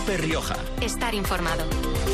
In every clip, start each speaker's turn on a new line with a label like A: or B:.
A: COPE Rioja.
B: Estar informado.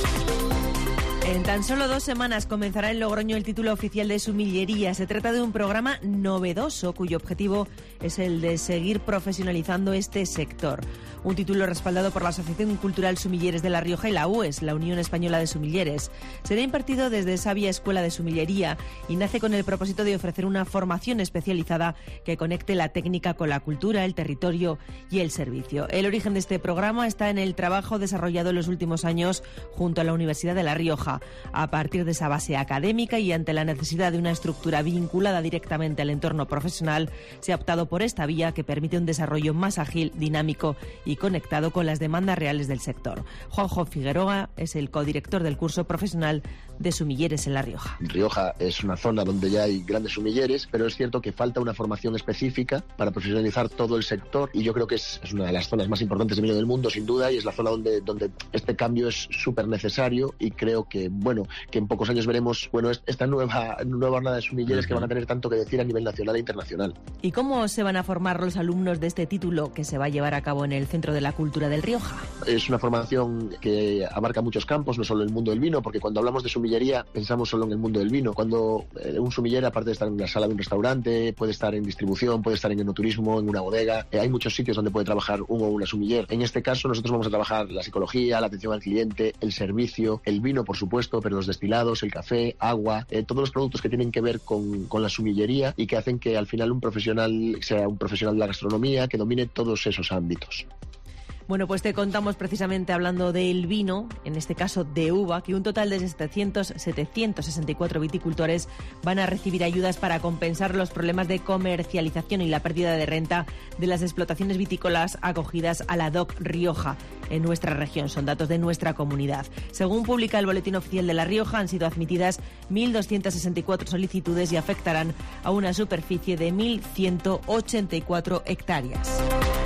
C: En tan solo 2 semanas comenzará en Logroño el título oficial de Sumillería. Se trata de un programa novedoso cuyo objetivo es el de seguir profesionalizando este sector. Un título respaldado por la Asociación Cultural Sumilleres de La Rioja y la UES, la Unión Española de Sumilleres. Será impartido desde Sabia Escuela de Sumillería y nace con el propósito de ofrecer una formación especializada que conecte la técnica con la cultura, el territorio y el servicio. El origen de este programa está en el trabajo desarrollado en los últimos años junto a la Universidad de La Rioja. A partir de esa base académica y ante la necesidad de una estructura vinculada directamente al entorno profesional, se ha optado por esta vía que permite un desarrollo más ágil, dinámico y conectado con las demandas reales del sector. Juanjo Figueroa es el codirector del curso profesional de Sumilleres en La Rioja.
D: Rioja es una zona donde ya hay grandes sumilleres, pero es cierto que falta una formación específica para profesionalizar todo el sector, y yo creo que es una de las zonas más importantes de vino del mundo, sin duda, y es la zona donde este cambio es súper necesario, y creo que en pocos años veremos esta nueva jornada de sumilleres que van a tener tanto que decir a nivel nacional e internacional.
C: ¿Y cómo se van a formar los alumnos de este título que se va a llevar a cabo en el Centro de la Cultura del Rioja?
D: Es una formación que abarca muchos campos, no solo el mundo del vino, porque cuando hablamos de sumillería pensamos solo en el mundo del vino. Cuando un sumiller, aparte de estar en la sala de un restaurante, puede estar en distribución, puede estar en enoturismo, en una bodega. Hay muchos sitios donde puede trabajar un o una sumiller. En este caso nosotros vamos a trabajar la psicología, la atención al cliente, el servicio, el vino, por supuesto, pero los destilados, el café, agua, todos los productos que tienen que ver con la sumillería y que hacen que al final un profesional sea un profesional de la gastronomía que domine todos esos ámbitos.
C: Bueno, pues te contamos precisamente, hablando del vino, en este caso de uva, que un total de 764 viticultores van a recibir ayudas para compensar los problemas de comercialización y la pérdida de renta de las explotaciones vitícolas acogidas a la DOC Rioja en nuestra región. Son datos de nuestra comunidad. Según publica el Boletín Oficial de La Rioja, han sido admitidas 1.264 solicitudes y afectarán a una superficie de 1.184 hectáreas.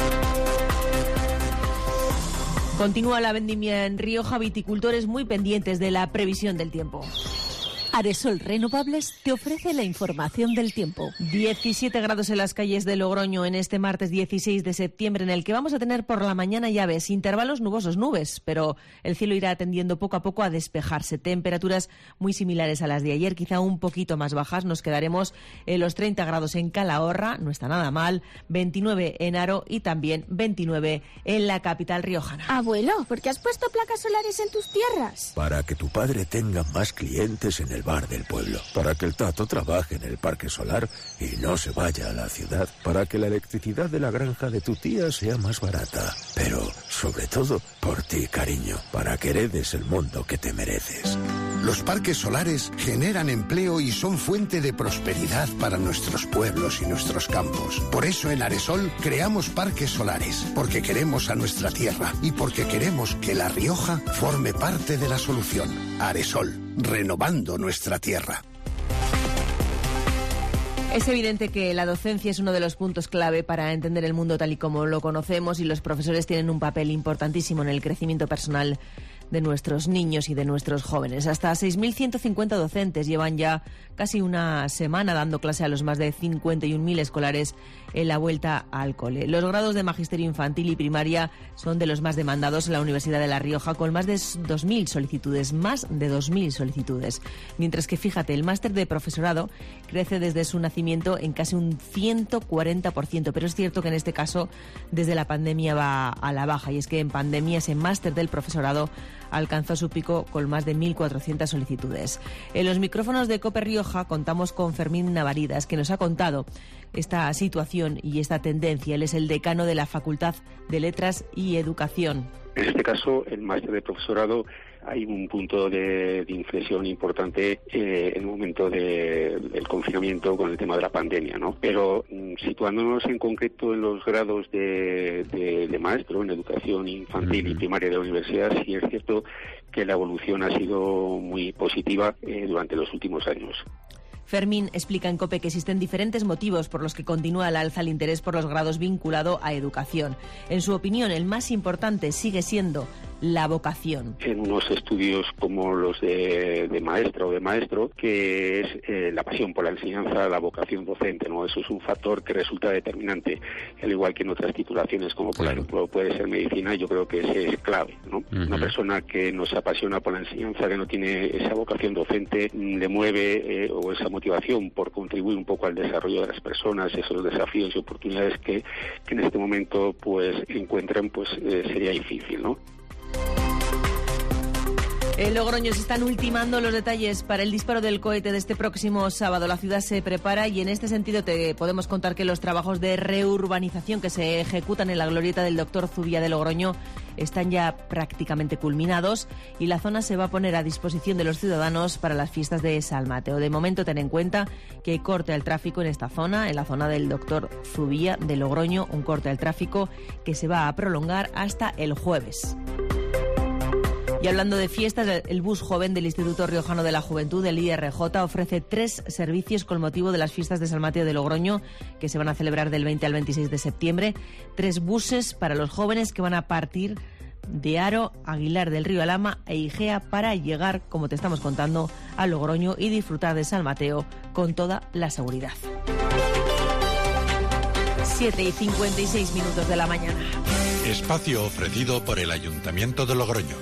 C: Continúa la vendimia en Rioja, viticultores muy pendientes de la previsión del tiempo.
E: Aresol Renovables te ofrece la información del tiempo.
C: 17 grados en las calles de Logroño en este martes 16 de septiembre, en el que vamos a tener por la mañana, ya ves, intervalos nubosos, nubes, pero el cielo irá tendiendo poco a poco a despejarse. Temperaturas muy similares a las de ayer, quizá un poquito más bajas. Nos quedaremos en los 30 grados en Calahorra, no está nada mal, 29 en Haro y también 29 en la capital riojana.
F: Abuelo, ¿por qué has puesto placas solares en tus tierras?
G: Para que tu padre tenga más clientes en el bar del pueblo, para que el Tato trabaje en el parque solar y no se vaya a la ciudad, para que la electricidad de la granja de tu tía sea más barata, pero sobre todo por ti, cariño, para que heredes el mundo que te mereces.
H: Los parques solares generan empleo y son fuente de prosperidad para nuestros pueblos y nuestros campos. Por eso en Aresol creamos parques solares, porque queremos a nuestra tierra y porque queremos que La Rioja forme parte de la solución. Aresol, renovando nuestra tierra.
C: Es evidente que la docencia es uno de los puntos clave para entender el mundo tal y como lo conocemos, y los profesores tienen un papel importantísimo en el crecimiento personal de nuestros niños y de nuestros jóvenes. Hasta 6.150 docentes llevan ya casi una semana dando clase a los más de 51.000 escolares en la vuelta al cole. Los grados de magisterio infantil y primaria son de los más demandados en la Universidad de La Rioja, con más de 2.000 solicitudes, mientras que, fíjate, el máster de profesorado crece desde su nacimiento en casi un 140%, pero es cierto que en este caso desde la pandemia va a la baja, y es que en pandemia ese máster del profesorado alcanzó su pico con más de 1.400 solicitudes. En los micrófonos de COPE Rioja contamos con Fermín Navaridas, que nos ha contado esta situación y esta tendencia. Él es el decano de la Facultad de Letras y Educación.
I: En este caso, el máster de profesorado, hay un punto de inflexión importante en el momento del confinamiento con el tema de la pandemia, ¿no? Pero situándonos en concreto en los grados de maestro en educación infantil y primaria de la universidad, sí es cierto que la evolución ha sido muy positiva durante los últimos años.
C: Fermín explica en COPE que existen diferentes motivos por los que continúa al alza el interés por los grados vinculado a educación. En su opinión, el más importante sigue siendo la vocación.
I: En unos estudios como los de maestra o de maestro, que es la pasión por la enseñanza, la vocación docente, ¿no? Eso es un factor que resulta determinante, al igual que en otras titulaciones, como por ejemplo puede ser medicina. Yo creo que ese es clave, ¿no? Una persona que no se apasiona por la enseñanza, que no tiene esa vocación docente, le mueve o esa motivación por contribuir un poco al desarrollo de las personas, esos desafíos y oportunidades que en este momento pues encuentran, pues sería difícil, ¿no?
C: En Logroño se están ultimando los detalles para el disparo del cohete de este próximo sábado. La ciudad se prepara y en este sentido te podemos contar que los trabajos de reurbanización que se ejecutan en la glorieta del Doctor Zubia de Logroño están ya prácticamente culminados y la zona se va a poner a disposición de los ciudadanos para las fiestas de San Mateo. De momento, ten en cuenta que hay corte al tráfico en esta zona, en la zona del Doctor Zubia de Logroño, un corte al tráfico que se va a prolongar hasta el jueves. Y hablando de fiestas, el bus joven del Instituto Riojano de la Juventud, el IRJ, ofrece 3 servicios con motivo de las fiestas de San Mateo de Logroño, que se van a celebrar del 20 al 26 de septiembre. 3 buses para los jóvenes que van a partir de Haro, Aguilar del Río Alhama e Igea para llegar, como te estamos contando, a Logroño y disfrutar de San Mateo con toda la seguridad. 7:56 de la mañana.
A: Espacio ofrecido por el Ayuntamiento de Logroño.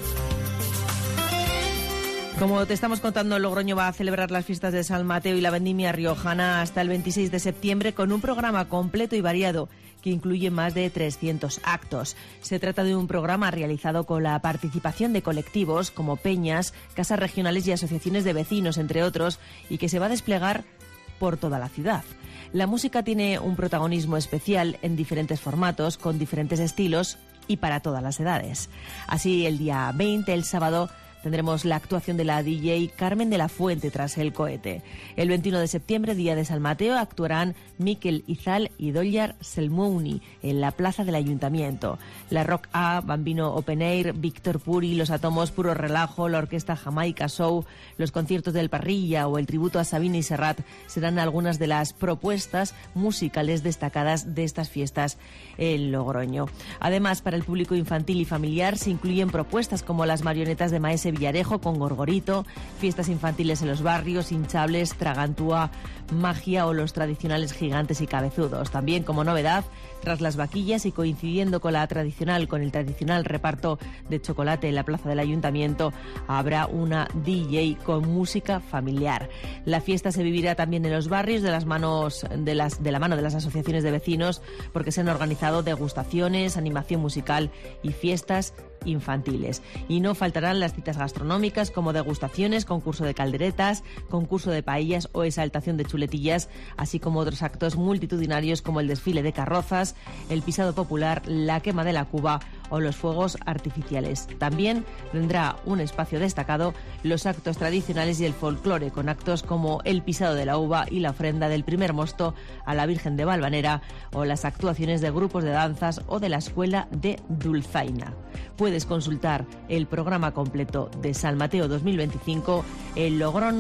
C: Como te estamos contando, Logroño va a celebrar las fiestas de San Mateo y la vendimia riojana hasta el 26 de septiembre con un programa completo y variado que incluye más de 300 actos. Se trata de un programa realizado con la participación de colectivos como peñas, casas regionales y asociaciones de vecinos, entre otros, y que se va a desplegar por toda la ciudad. La música tiene un protagonismo especial en diferentes formatos, con diferentes estilos y para todas las edades. Así, el día 20, el sábado, tendremos la actuación de la DJ Carmen de la Fuente tras el cohete. El 21 de septiembre, día de San Mateo, actuarán Mikel Izal y Dollar Selmouni en la plaza del Ayuntamiento. La Rock A, Bambino Open Air, Víctor Puri, Los Átomos, Puro Relajo, la Orquesta Jamaica Show, los conciertos del Parrilla o el tributo a Sabina y Serrat serán algunas de las propuestas musicales destacadas de estas fiestas en Logroño. Además, para el público infantil y familiar se incluyen propuestas como las marionetas de Maese Villarejo con Gorgorito, fiestas infantiles en los barrios, hinchables, Tragantúa, magia o los tradicionales gigantes y cabezudos. También, como novedad, tras las vaquillas y coincidiendo con el tradicional reparto de chocolate en la plaza del Ayuntamiento, habrá una DJ con música familiar. La fiesta se vivirá también en los barrios de la mano de las asociaciones de vecinos, porque se han organizado degustaciones, animación musical y fiestas infantiles. Y no faltarán las citas gastronómicas como degustaciones, concurso de calderetas, concurso de paellas o exaltación de chuletillas, así como otros actos multitudinarios como el desfile de carrozas, el pisado popular, la quema de la cuba o los fuegos artificiales. También tendrá un espacio destacado los actos tradicionales y el folclore, con actos como el pisado de la uva y la ofrenda del primer mosto a la Virgen de Valvanera o las actuaciones de grupos de danzas o de la Escuela de Dulzaina. Puedes consultar el programa completo de San Mateo 2025 en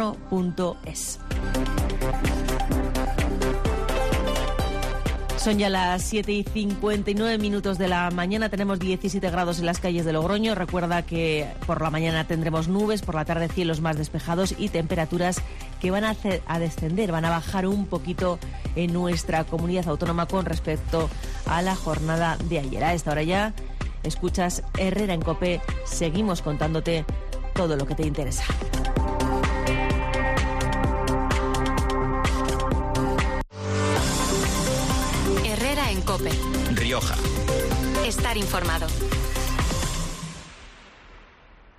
C: logrono.es. Son ya las 7:59 de la mañana, tenemos 17 grados en las calles de Logroño. Recuerda que por la mañana tendremos nubes, por la tarde cielos más despejados y temperaturas que van a descender, van a bajar un poquito en nuestra comunidad autónoma con respecto a la jornada de ayer. A esta hora ya escuchas Herrera en COPE, seguimos contándote todo lo que te interesa.
B: Herrera en COPE.
A: Rioja.
B: Estar informado.